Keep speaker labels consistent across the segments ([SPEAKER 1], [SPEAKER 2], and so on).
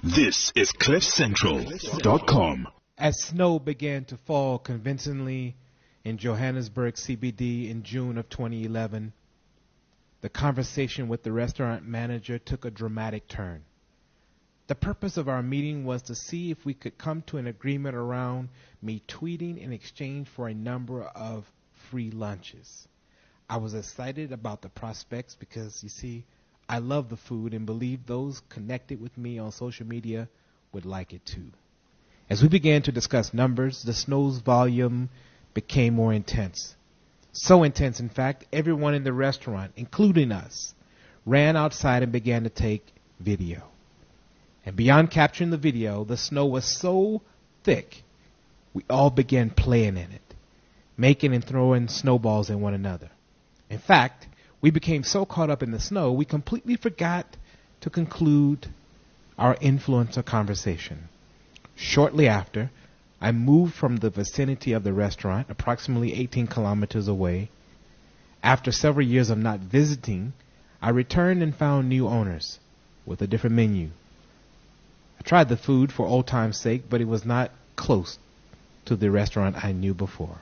[SPEAKER 1] This is CliffCentral.com.
[SPEAKER 2] As snow began to fall convincingly in Johannesburg CBD in June of 2011, the conversation with the restaurant manager took a dramatic turn. The purpose of our meeting was to see if we could come to an agreement around me tweeting in exchange for a number of free lunches. I was excited about the prospects because, you see, I love the food and believe those connected with me on social media would like it too. As we began to discuss numbers, the snow's volume became more intense. So intense, in fact, everyone in the restaurant, including us, ran outside and began to take video. And beyond capturing the video, the snow was so thick, we all began playing in it, making and throwing snowballs at one another. In fact, we became so caught up in the snow, we completely forgot to conclude our influencer conversation. Shortly after, I moved from the vicinity of the restaurant, approximately 18 kilometers away. After several years of not visiting, I returned and found new owners with a different menu. I tried the food for old time's sake, but it was not close to the restaurant I knew before.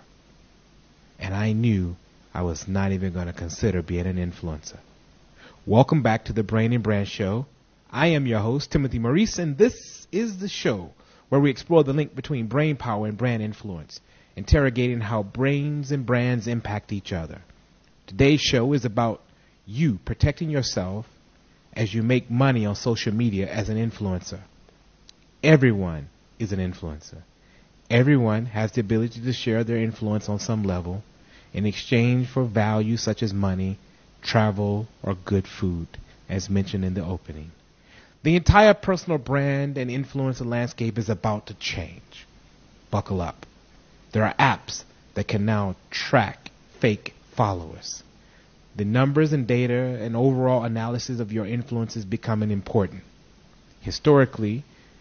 [SPEAKER 2] And I knew I was not even going to consider being an influencer. Welcome back to the Brain and Brand Show. I am your host, Timothy Maurice, and this is the show where we explore the link between brain power and brand influence, interrogating how brains and brands impact each other. Today's show is about you protecting yourself as you make money on social media as an influencer. Everyone is an influencer. Everyone has the ability to share their influence on some level in exchange for value such as money, travel, or good food, as mentioned in the opening. The entire personal brand and influencer landscape is about to change. Buckle up. There are apps that can now track fake followers. The numbers and data and overall analysis of your influence is becoming important. Historically,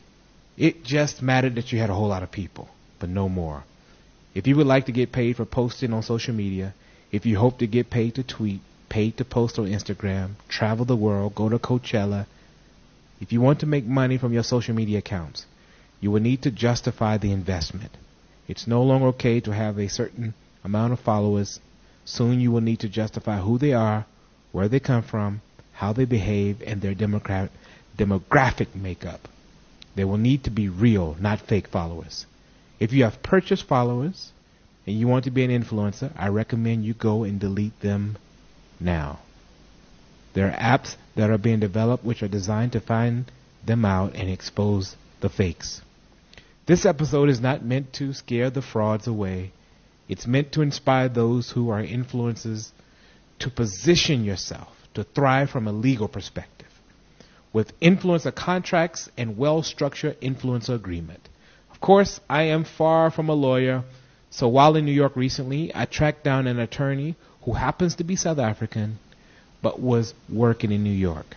[SPEAKER 2] it just mattered that you had a whole lot of people, but no more. If you would like to get paid for posting on social media, if you hope to get paid to tweet, paid to post on Instagram, travel the world, go to Coachella, if you want to make money from your social media accounts, you will need to justify the investment. It's no longer okay to have a certain amount of followers. Soon you will need to justify who they are, where they come from, how they behave, and their demographic makeup. They will need to be real, not fake followers. If you have purchased followers and you want to be an influencer, I recommend you go and delete them now. There are apps that are being developed which are designed to find them out and expose the fakes. This episode is not meant to scare the frauds away. It's meant to inspire those who are influencers to position yourself to thrive from a legal perspective with influencer contracts and well-structured influencer agreement. Of course, I am far from a lawyer, so while in New York recently, I tracked down an attorney who happens to be South African, but was working in New York,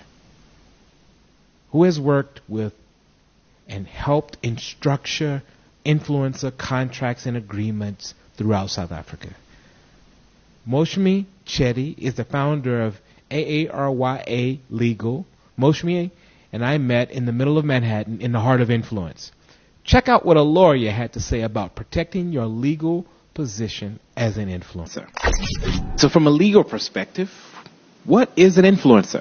[SPEAKER 2] who has worked with and helped in structure influencer contracts and agreements throughout South Africa. Moshmi Chetty is the founder of AARYA Legal. Moshmi and I met in the middle of Manhattan in the heart of influence. Check out what a lawyer had to say about protecting your legal position as an influencer. So from a legal perspective, what is an influencer?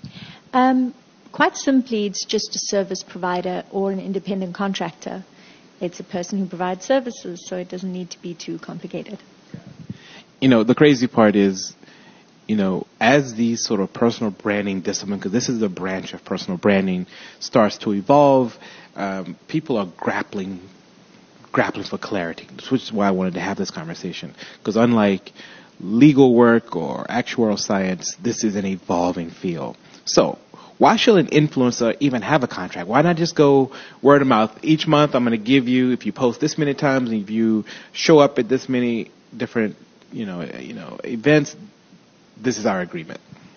[SPEAKER 3] Quite simply, it's just a service provider or an independent contractor. It's a person who provides services, so it doesn't need to be too complicated.
[SPEAKER 2] You know, the crazy part is, you know, as these sort of personal branding discipline, because this is a branch of personal branding, starts to evolve, people are grappling for clarity, which is why I wanted to have this conversation. Because unlike legal work or actuarial science, this is an evolving field. So why should an influencer even have a contract? Why not just go word of mouth? Each month I'm going to give you, if you post this many times, and if you show up at this many different, events, this is our agreement.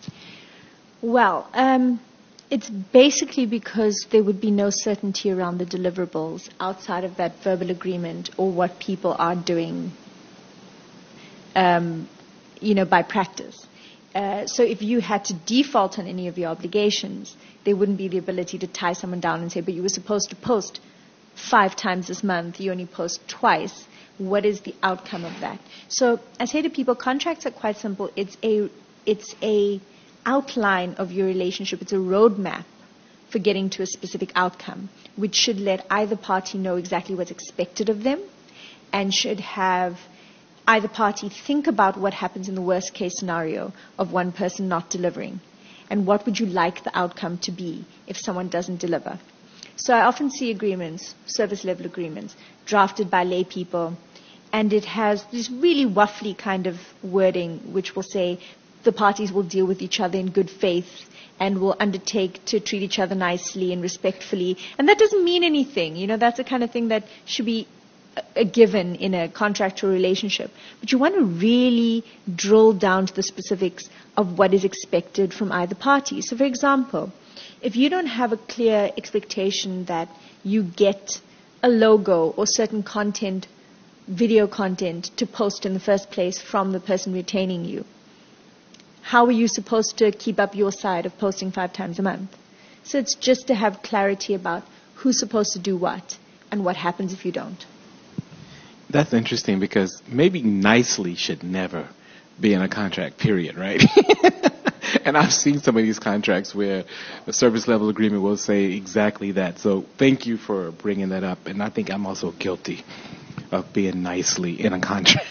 [SPEAKER 3] Well, it's basically because there would be no certainty around the deliverables outside of that verbal agreement or what people are doing, by practice. So if you had to default on any of your obligations, there wouldn't be the ability to tie someone down and say, but you were supposed to post 5 times this month, you only post twice. What is the outcome of that? So I say to people, contracts are quite simple. It's a outline of your relationship. It's a roadmap for getting to a specific outcome, which should let either party know exactly what's expected of them and should have either party think about what happens in the worst case scenario of one person not delivering and what would you like the outcome to be if someone doesn't deliver. So I often see agreements, service level agreements, drafted by lay people, and it has this really waffly kind of wording which will say the parties will deal with each other in good faith and will undertake to treat each other nicely and respectfully. And that doesn't mean anything. You know, that's the kind of thing that should be a given in a contractual relationship. But you want to really drill down to the specifics of what is expected from either party. So, for example, if you don't have a clear expectation that you get a logo or certain content, video content, to post in the first place from the person retaining you, how are you supposed to keep up your side of posting 5 times a month? So it's just to have clarity about who's supposed to do what and what happens if you don't.
[SPEAKER 4] That's interesting because maybe nicely should never be in a contract, period, right? And I've seen some of these contracts where a service level agreement will say exactly that. So thank you for bringing that up. And I think I'm also guilty of being nicely in a contract.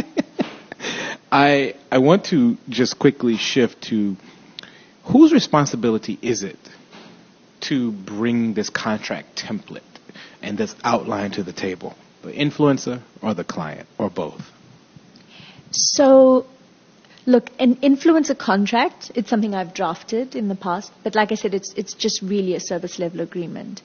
[SPEAKER 4] I want to just quickly shift to whose responsibility is it to bring this contract template and this outline to the table? The influencer or the client or both?
[SPEAKER 3] So, look, an influencer contract, it's something I've drafted in the past, but like I said, it's just really a service level agreement.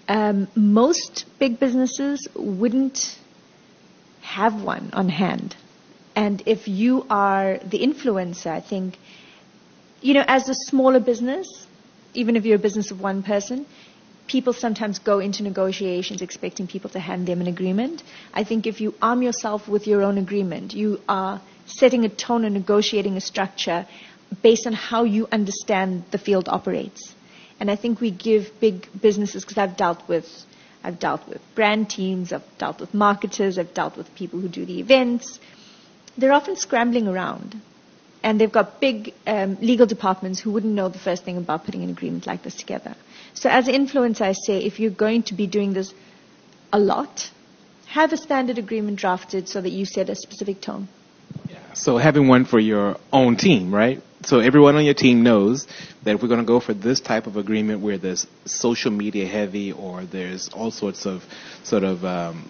[SPEAKER 3] Most big businesses wouldn't have one on hand. And if you are the influencer, I think, you know, as a smaller business, even if you're a business of one person, people sometimes go into negotiations expecting people to hand them an agreement. I think if you arm yourself with your own agreement, you are setting a tone and negotiating a structure based on how you understand the field operates. And I think we give big businesses, because I've dealt with brand teams, I've dealt with marketers, I've dealt with people who do the events. They're often scrambling around. And they've got big legal departments who wouldn't know the first thing about putting an agreement like this together. So as an influencer, I say, if you're going to be doing this a lot, have a standard agreement drafted so that you set a specific tone.
[SPEAKER 4] Yeah. So having one for your own team, right? So everyone on your team knows that if we're going to go for this type of agreement where there's social media heavy or there's all sorts of sort of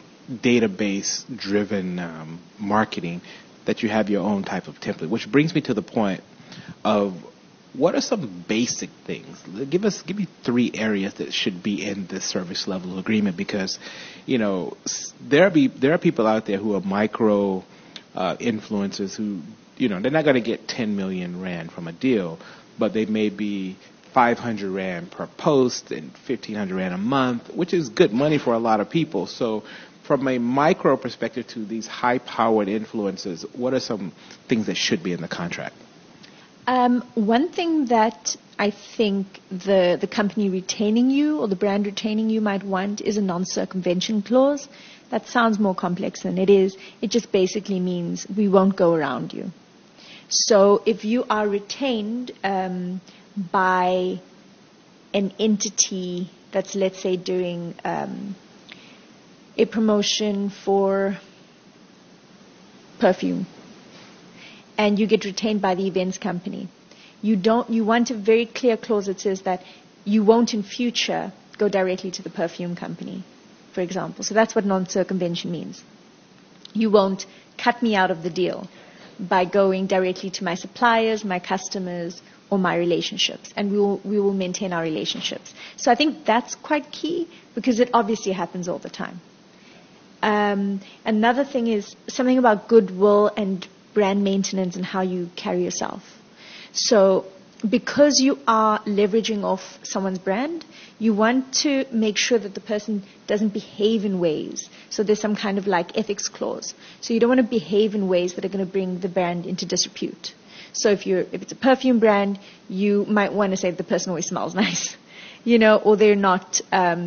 [SPEAKER 4] database-driven marketing, that you have your own type of template, which brings me to the point of what are some basic things? Give me 3 areas that should be in this service level agreement, because, you know, there are people out there who are micro influencers who, you know, they're not going to get 10 million rand from a deal, but they may be 500 rand per post and 1,500 rand a month, which is good money for a lot of people. So from a micro perspective to these high-powered influencers, what are some things that should be in the contract?
[SPEAKER 3] One thing that I think the company retaining you or the brand retaining you might want is a non-circumvention clause. That sounds more complex than it is. It just basically means we won't go around you. So if you are retained by an entity that's, let's say, doing a promotion for perfume, and you get retained by the events company, you want a very clear clause that says that you won't in future go directly to the perfume company, for example. So that's what non-circumvention means. You won't cut me out of the deal by going directly to my suppliers, my customers, or my relationships, and we will maintain our relationships. So I think that's quite key, because it obviously happens all the time. Another thing is something about goodwill and brand maintenance and how you carry yourself. So because you are leveraging off someone's brand, you want to make sure that the person doesn't behave in ways. So there's some kind of like ethics clause. So you don't want to behave in ways that are going to bring the brand into disrepute. So if it's a perfume brand, you might want to say the person always smells nice, or they're not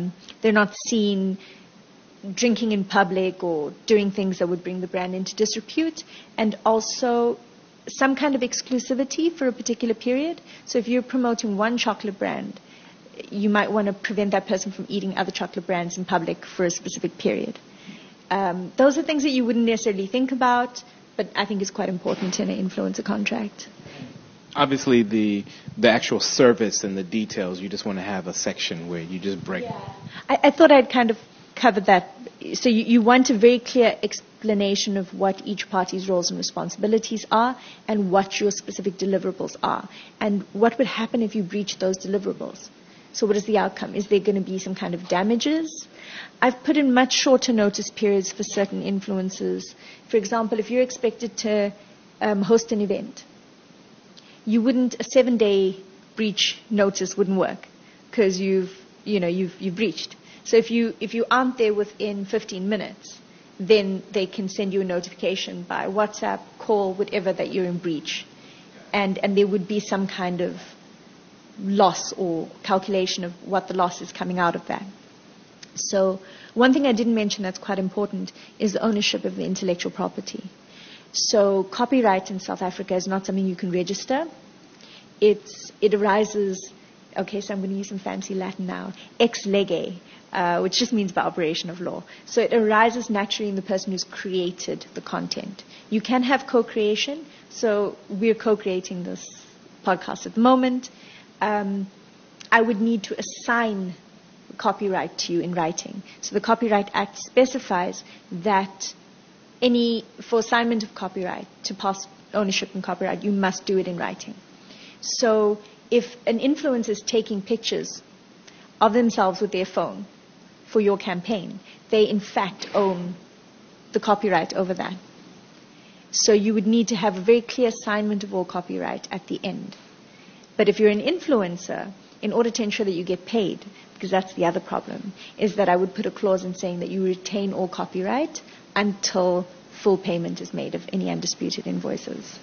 [SPEAKER 3] seen drinking in public or doing things that would bring the brand into disrepute, and also some kind of exclusivity for a particular period. So if you're promoting one chocolate brand, you might want to prevent that person from eating other chocolate brands in public for a specific period. Those are things that you wouldn't necessarily think about, but I think is quite important in an influencer contract.
[SPEAKER 4] Obviously, the actual service and the details, you just want to have a section where you just break.
[SPEAKER 3] Yeah. I thought I'd kind of covered that. So you want a very clear explanation of what each party's roles and responsibilities are and what your specific deliverables are and what would happen if you breach those deliverables. So what is the outcome? Is there going to be some kind of damages? I've put in much shorter notice periods for certain influencers. For example, if you're expected to host an event, a 7-day breach notice wouldn't work because you've breached. So if you aren't there within 15 minutes, then they can send you a notification by WhatsApp, call, whatever, that you're in breach. And there would be some kind of loss or calculation of what the loss is coming out of that. So one thing I didn't mention that's quite important is the ownership of the intellectual property. So copyright in South Africa is not something you can register. It arises, okay, so I'm going to use some fancy Latin now, ex lege, which just means by operation of law. So it arises naturally in the person who's created the content. You can have co-creation. So we're co-creating this podcast at the moment. I would need to assign copyright to you in writing. So the Copyright Act specifies that for assignment of copyright, to pass ownership and copyright, you must do it in writing. So if an influencer is taking pictures of themselves with their phone for your campaign, they in fact own the copyright over that. So you would need to have a very clear assignment of all copyright at the end. But if you're an influencer, in order to ensure that you get paid, because that's the other problem, is that I would put a clause in saying that you retain all copyright until full payment is made of any undisputed invoices.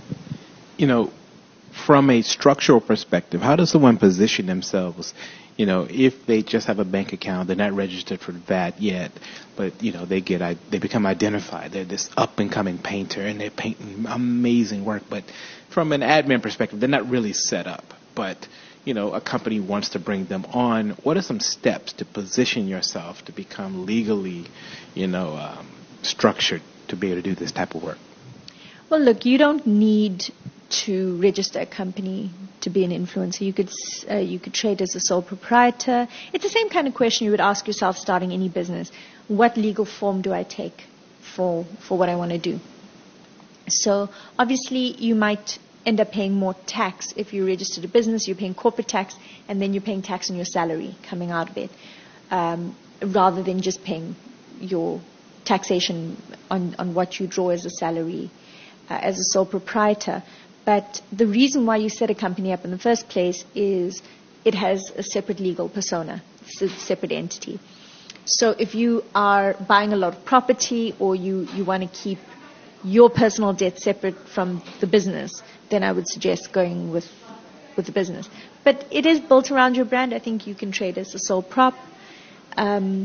[SPEAKER 4] From a structural perspective, how does someone position themselves? If they just have a bank account, they're not registered for VAT yet, but they become identified. They're this up and coming painter, and they're painting amazing work. But from an admin perspective, they're not really set up. But a company wants to bring them on. What are some steps to position yourself to become legally, structured to be able to do this type of work?
[SPEAKER 3] Well, look, you don't need to register a company to be an influencer. You could trade as a sole proprietor. It's the same kind of question you would ask yourself starting any business. What legal form do I take for what I want to do? So obviously you might end up paying more tax if you registered a business. You're paying corporate tax, and then you're paying tax on your salary coming out of it, rather than just paying your taxation on what you draw as a salary as a sole proprietor. But the reason why you set a company up in the first place is it has a separate legal persona. It's a separate entity. So if you are buying a lot of property, or you want to keep your personal debt separate from the business, then I would suggest going with the business. But it is built around your brand. I think you can trade as a sole prop. I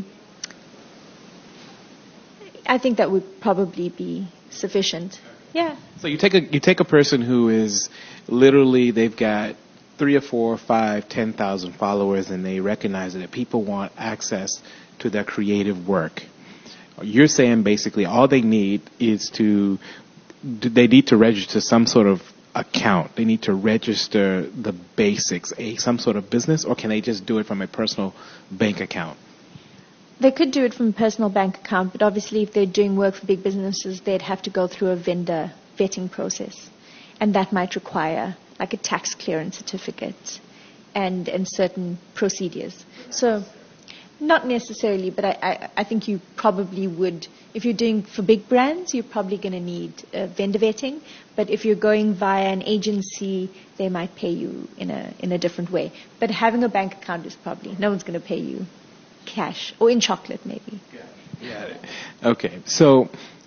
[SPEAKER 3] think that would probably be sufficient. Yeah.
[SPEAKER 4] So you take a person who is literally, they've got 3 or 4 or 5, 10,000 followers, and they recognize that people want access to their creative work. You're saying basically all they need is they need to register some sort of account. They need to register the basics, some sort of business, or can they just do it from a personal bank account?
[SPEAKER 3] They could do it from a personal bank account, but obviously if they're doing work for big businesses, they'd have to go through a vendor vetting process. And that might require like a tax clearance certificate and certain procedures. So not necessarily, but I think you probably would. If you're doing for big brands, you're probably going to need vendor vetting. But if you're going via an agency, they might pay you in a different way. But having a bank account is probably, no one's going to pay you cash, or in chocolate maybe.
[SPEAKER 4] Yeah. Okay. So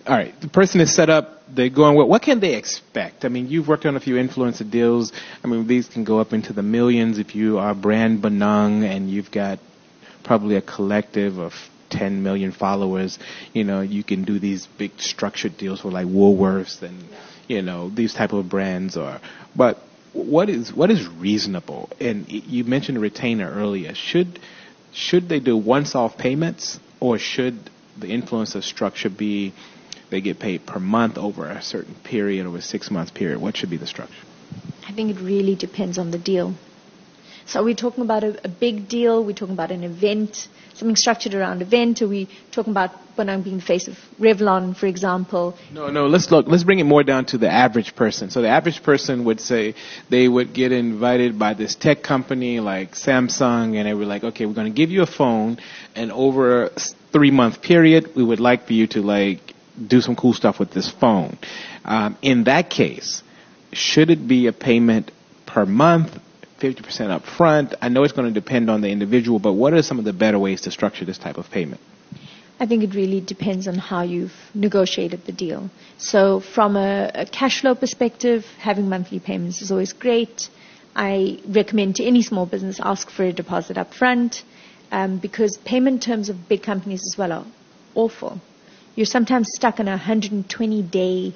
[SPEAKER 4] all right, the person is set up, they're going, what can they expect? I mean, you've worked on a few influencer deals. I mean, these can go up into the millions if you are brand Benung and you've got probably a collective of 10 million followers. You know, you can do these big structured deals for like Woolworths and, you know, these type of brands. But what is reasonable? And you mentioned a retainer earlier. Should they do once-off payments, or should the influencer structure be they get paid per month over a certain period, over a 6-month period? What should be the structure?
[SPEAKER 3] I think it really depends on the deal. So are we talking about a big deal? We're talking about an event, something structured around an event? Are we talking about Benung being the face of Revlon, for example?
[SPEAKER 4] No, let's bring it more down to the average person. So the average person would say they would get invited by this tech company like Samsung, and they were like, okay, we're going to give you a phone, and over a 3-month period, we would like for you to like do some cool stuff with this phone. In that case, should it be a payment per month, 50% up front? I know it's going to depend on the individual, but what are some of the better ways to structure this type of payment?
[SPEAKER 3] I think it really depends on how you've negotiated the deal. So from a cash flow perspective, having monthly payments is always great. I recommend to any small business, ask for a deposit up front, because payment terms of big companies as well are awful. You're sometimes stuck on 120-day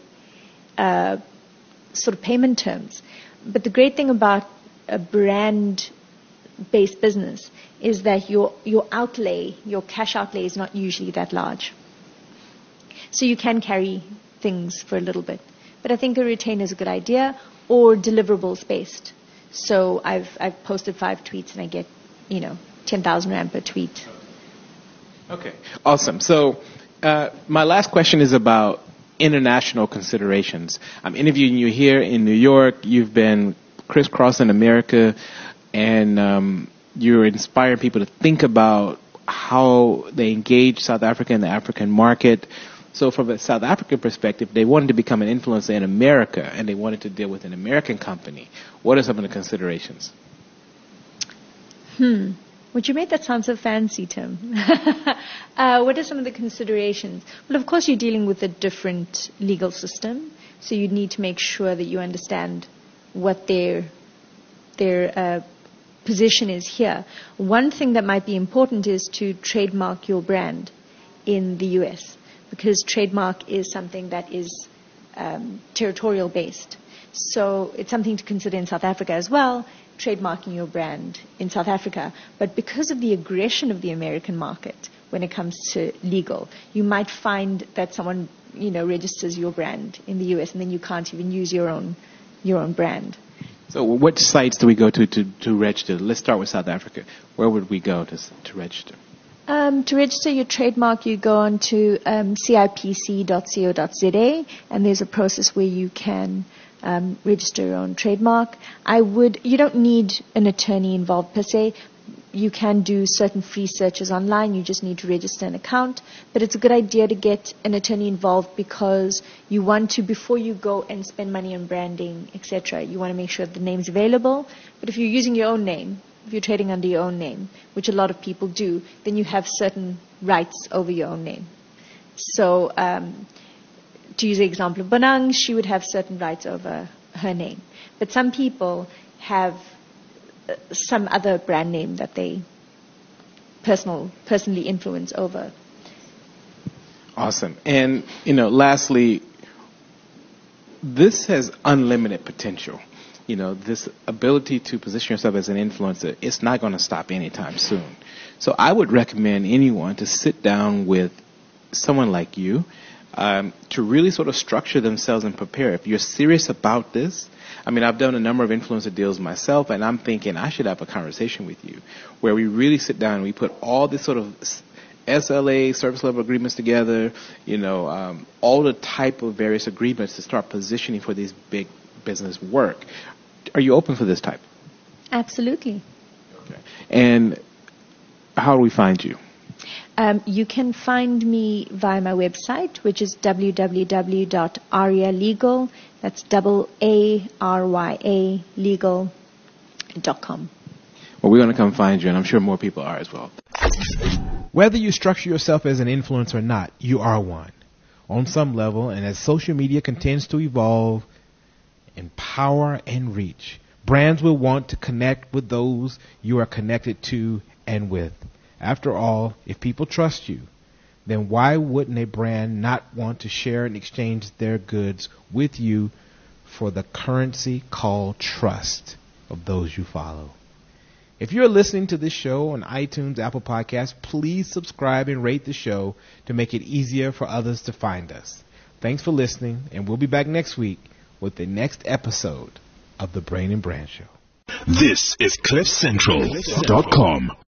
[SPEAKER 3] sort of payment terms. But the great thing about a brand-based business is that your outlay, your cash outlay is not usually that large. So you can carry things for a little bit. But I think a retainer is a good idea, or deliverables based. So I've posted 5 tweets and I get, 10,000 Rand per tweet.
[SPEAKER 4] Okay, awesome. So my last question is about international considerations. I'm interviewing you here in New York. You've been crisscrossing America, and you're inspiring people to think about how they engage South Africa in the African market. So from a South African perspective, they wanted to become an influencer in America, and they wanted to deal with an American company. What are some of the considerations?
[SPEAKER 3] Would you make that sound so fancy, Tim? What are some of the considerations? Well, of course, you're dealing with a different legal system, so you need to make sure that you understand what their position is here. One thing that might be important is to trademark your brand in the U.S., because trademark is something that is territorial based. So it's something to consider in South Africa as well, trademarking your brand in South Africa. But because of the aggression of the American market when it comes to legal, you might find that someone registers your brand in the U.S. and then you can't even use your own brand.
[SPEAKER 4] So what sites do we go to register? Let's start with South Africa. Where would we go to register?
[SPEAKER 3] To register your trademark, you go on to cipc.co.za, and there's a process where you can register your own trademark. You don't need an attorney involved per se. You can do certain free searches online. You just need to register an account. But it's a good idea to get an attorney involved, because you want to, before you go and spend money on branding, etc., you want to make sure the name's available. But if you're using your own name, if you're trading under your own name, which a lot of people do, then you have certain rights over your own name. So to use the example of Benung, she would have certain rights over her name. But some people have some other brand name that they personally influence over.
[SPEAKER 4] Awesome. And, lastly, this has unlimited potential. This ability to position yourself as an influencer, it's not going to stop anytime soon. So I would recommend anyone to sit down with someone like you to really sort of structure themselves and prepare. If you're serious about this, I've done a number of influencer deals myself, and I'm thinking I should have a conversation with you where we really sit down and we put all this sort of SLA, service level agreements together, all the type of various agreements to start positioning for these big business work. Are you open for this type?
[SPEAKER 3] Absolutely.
[SPEAKER 4] Okay. And how do we find you?
[SPEAKER 3] You can find me via my website, which is www.aryalegal. That's AARYA legal.com.
[SPEAKER 4] Well, we're going to come find you, and I'm sure more people are as well.
[SPEAKER 2] Whether you structure yourself as an influencer or not, you are one. on some level, and as social media continues to evolve in power and reach, brands will want to connect with those you are connected to and with. After all, if people trust you, then why wouldn't a brand not want to share and exchange their goods with you for the currency called trust of those you follow? If you're listening to this show on iTunes, Apple Podcasts, please subscribe and rate the show to make it easier for others to find us. Thanks for listening, and we'll be back next week with the next episode of The Brain and Brand Show.
[SPEAKER 1] This is CliffCentral.com.